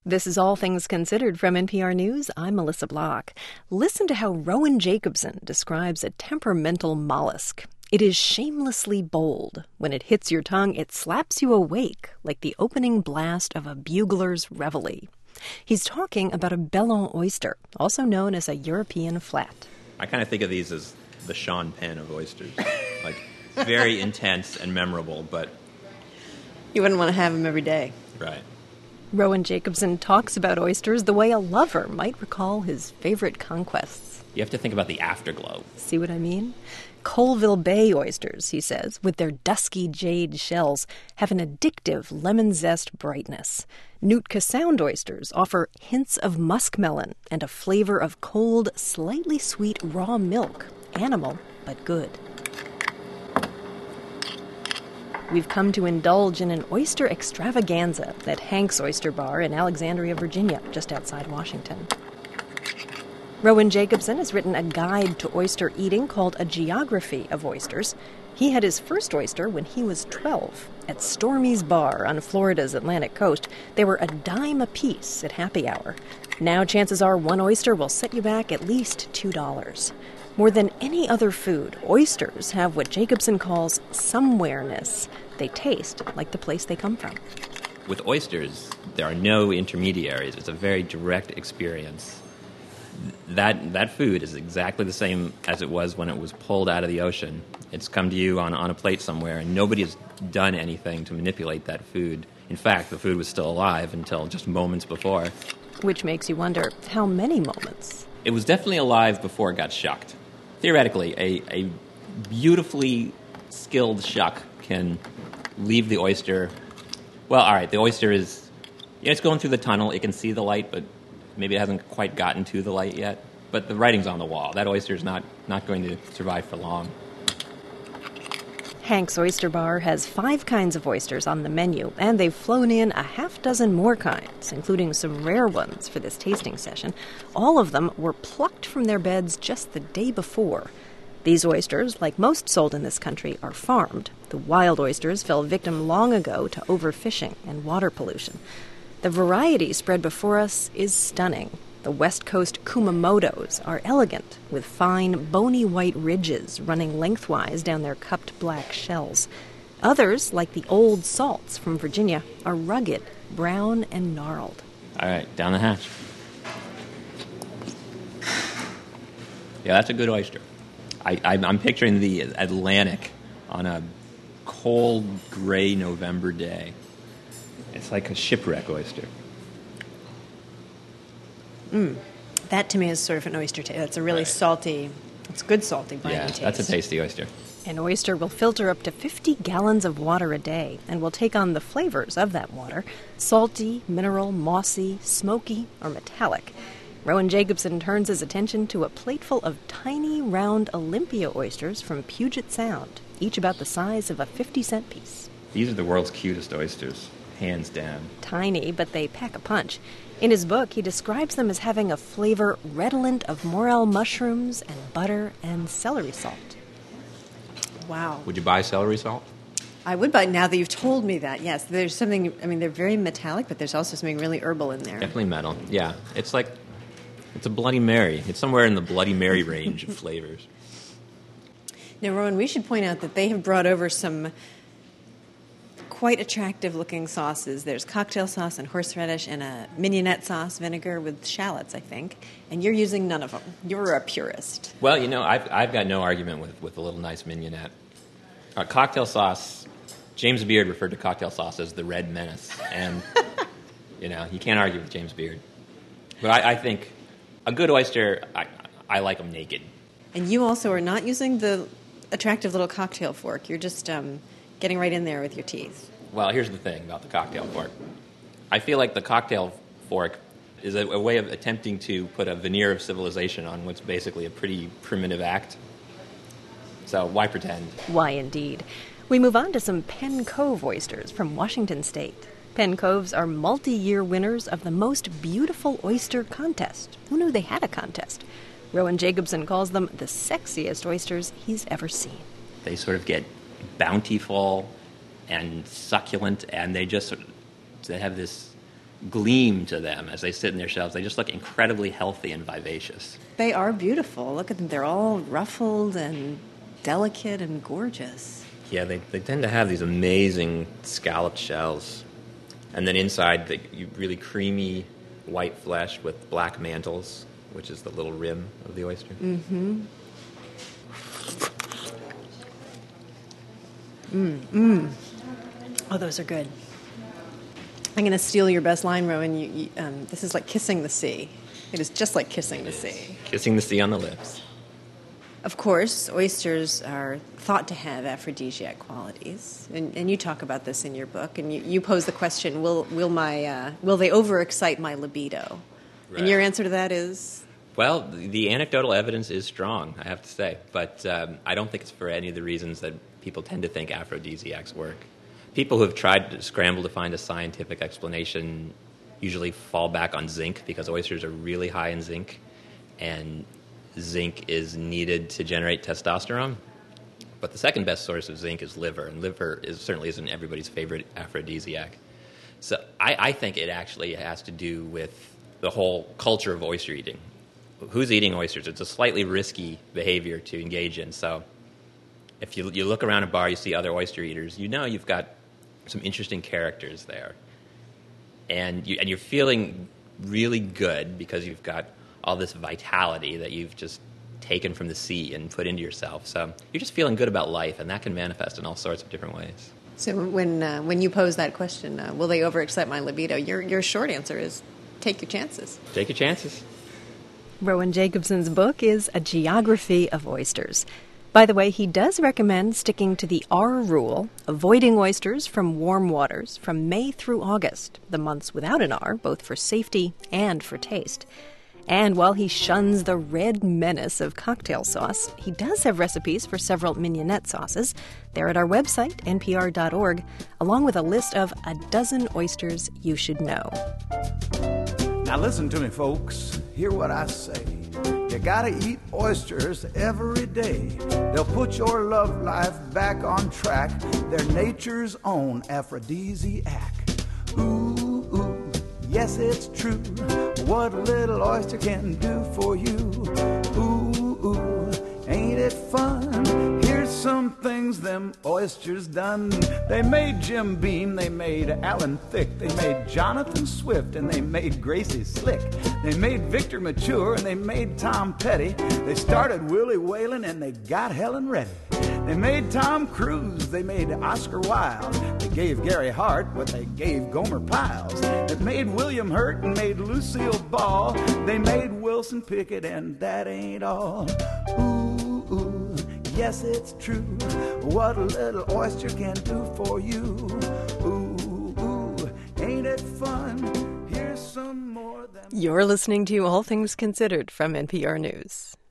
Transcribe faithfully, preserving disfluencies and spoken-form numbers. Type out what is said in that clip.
This is All Things Considered from N P R News. I'm Melissa Block. Listen to how Rowan Jacobson describes a temperamental mollusk. It is shamelessly bold. When it hits your tongue, it slaps you awake like the opening blast of a bugler's reveille. He's talking about a Bellon oyster, also known as a European flat. I kind of think of these as the Sean Penn of oysters. Like, very intense and memorable, but... You wouldn't want to have them every day. Right. Rowan Jacobson talks about oysters the way a lover might recall his favorite conquests. You have to think about the afterglow. See what I mean? Colville Bay oysters, he says, with their dusky jade shells, have an addictive lemon zest brightness. Nootka Sound oysters offer hints of muskmelon and a flavor of cold, slightly sweet raw milk. Animal, but good. We've come to indulge in an oyster extravaganza at Hank's Oyster Bar in Alexandria, Virginia, just outside Washington. Rowan Jacobson has written a guide to oyster eating called A Geography of Oysters. He had his first oyster when he was twelve. At Stormy's Bar on Florida's Atlantic coast, they were a dime apiece at happy hour. Now chances are one oyster will set you back at least two dollars. More than any other food, oysters have what Jacobson calls somewhereness. They taste like the place they come from. With oysters, there are no intermediaries. It's a very direct experience. That that food is exactly the same as it was when it was pulled out of the ocean. It's come to you on, on a plate somewhere, and nobody has done anything to manipulate that food. In fact, the food was still alive until just moments before. Which makes you wonder, how many moments? It was definitely alive before it got shucked. Theoretically, a, a beautifully skilled shuck can leave the oyster... Well, all right, the oyster is... Yeah, it's going through the tunnel. It can see the light, but maybe it hasn't quite gotten to the light yet. But the writing's on the wall. That oyster's not, not going to survive for long. Hank's Oyster Bar has five kinds of oysters on the menu, and they've flown in a half dozen more kinds, including some rare ones for this tasting session. All of them were plucked from their beds just the day before. These oysters, like most sold in this country, are farmed. The wild oysters fell victim long ago to overfishing and water pollution. The variety spread before us is stunning. The West Coast Kumamotos are elegant, with fine, bony white ridges running lengthwise down their cupped black shells. Others, like the Old Salts from Virginia, are rugged, brown, and gnarled. All right, down the hatch. Yeah, that's a good oyster. I, I'm picturing the Atlantic on a cold, gray November day. It's like a shipwreck oyster. Mm. That, to me, is sort of an oyster taste. That's a really right. salty, it's good salty, briny yeah, taste. That's a tasty oyster. An oyster will filter up to fifty gallons of water a day and will take on the flavors of that water: salty, mineral, mossy, smoky, or metallic. Rowan Jacobson turns his attention to a plateful of tiny, round Olympia oysters from Puget Sound, each about the size of a fifty-cent piece. These are the world's cutest oysters, hands down. Tiny, but they pack a punch. In his book, he describes them as having a flavor redolent of morel mushrooms and butter and celery salt. Wow. Would you buy celery salt? I would buy, now that you've told me that, yes. There's something, I mean, they're very metallic, but there's also something really herbal in there. Definitely metal, yeah. It's like, it's a Bloody Mary. It's somewhere in the Bloody Mary range of flavors. Now, Rowan, we should point out that they have brought over some quite attractive-looking sauces. There's cocktail sauce and horseradish and a mignonette sauce vinegar with shallots, I think. And you're using none of them. You're a purist. Well, you know, I've, I've got no argument with, with a little nice mignonette. Uh, cocktail sauce, James Beard referred to cocktail sauce as the Red Menace. And, you know, you can't argue with James Beard. But I, I think a good oyster, I, I like them naked. And you also are not using the attractive little cocktail fork. You're just um, getting right in there with your teeth. Well, here's the thing about the cocktail fork. I feel like the cocktail fork is a, a way of attempting to put a veneer of civilization on what's basically a pretty primitive act. So why pretend? Why indeed. We move on to some Penn Cove oysters from Washington State. Penn Coves are multi-year winners of the Most Beautiful Oyster Contest. Who knew they had a contest? Rowan Jacobson calls them the sexiest oysters he's ever seen. They sort of get bountiful and succulent, and they just sort of, they have this gleam to them as they sit in their shells. They just look incredibly healthy and vivacious. They are beautiful. Look at them. They're all ruffled and delicate and gorgeous. Yeah, they, they tend to have these amazing scalloped shells. And then inside, the really creamy white flesh with black mantles, which is the little rim of the oyster. Mm-hmm. Mm, mm. Oh, those are good. I'm going to steal your best line, Rowan. You, you, um, this is like kissing the sea. It is just like kissing the sea. Kissing the sea on the lips. Of course, oysters are thought to have aphrodisiac qualities, and, and you talk about this in your book. And you, you pose the question: Will will my uh, will they overexcite my libido? Right. And your answer to that is, well, the anecdotal evidence is strong, I have to say, but um, I don't think it's for any of the reasons that people tend to think aphrodisiacs work. People who have tried to scramble to find a scientific explanation usually fall back on zinc because oysters are really high in zinc, and zinc is needed to generate testosterone. But the second best source of zinc is liver, and liver is certainly isn't everybody's favorite aphrodisiac. So I, I think it actually has to do with the whole culture of oyster eating. Who's eating oysters? It's a slightly risky behavior to engage in. So if you, you look around a bar, you see other oyster eaters, you know you've got some interesting characters there. And, you, and you're feeling really good because you've got all this vitality that you've just taken from the sea and put into yourself. So you're just feeling good about life, and that can manifest in all sorts of different ways. So when uh, when you pose that question, uh, will they overexcite my libido? Your your short answer is take your chances. Take your chances. Rowan Jacobson's book is A Geography of Oysters. By the way, he does recommend sticking to the R rule, avoiding oysters from warm waters from May through August, the months without an R, both for safety and for taste. And while he shuns the red menace of cocktail sauce, he does have recipes for several mignonette sauces. They're at our website, N P R dot org, along with a list of a dozen oysters you should know. Now listen to me, folks. Hear what I say. You gotta eat oysters every day. They'll put your love life back on track. They're nature's own aphrodisiac. Ooh, ooh, yes, it's true. What a little oyster can do for you. Ooh, ooh, ain't it fun? Here's some things them oysters done. They made Jim Beam, they made Alan Thicke, they made Jonathan Swift, and they made Gracie Slick. They made Victor Mature, and they made Tom Petty. They started Willie Whalen, and they got Helen Reddy. They made Tom Cruise, they made Oscar Wilde. They gave Gary Hart what they gave Gomer Pyle. They made William Hurt and made Lucille Ball. They made Wilson Pickett, and that ain't all. Ooh, ooh, yes, it's true. What a little oyster can do for you. Ooh, ooh, ain't it fun? Here's some more than... You're listening to All Things Considered from N P R News.